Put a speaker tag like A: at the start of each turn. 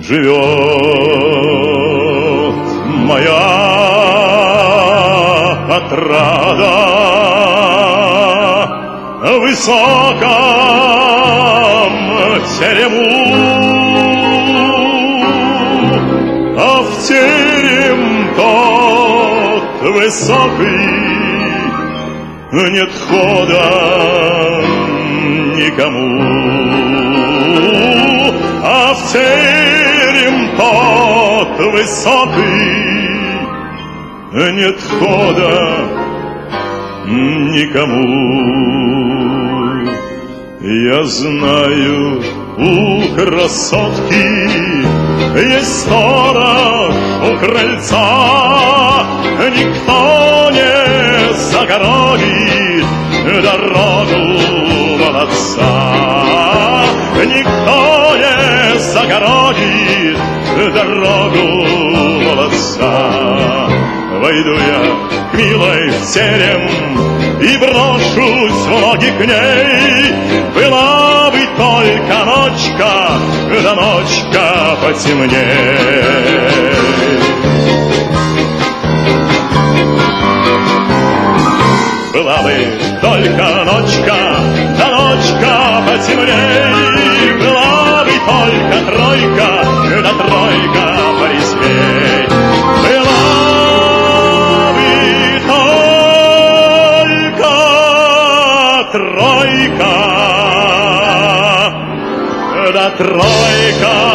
A: живет моя отрада в высоком терему, а в терем тот высокий нет хода никому, а в терем тот высокий нет хода никому. Я знаю, у красотки есть сторож у крыльца, никто не загородит дорогу молодца, никто не загородит дорогу молодца. Войду я к милой в терем и брошусь в ноги к ней. Была бы только ночка, да ночка потемней. Была бы только ночка, да ночка потемней. Была бы только тройка, да тройка порезвей. Была бы только тройка, да тройка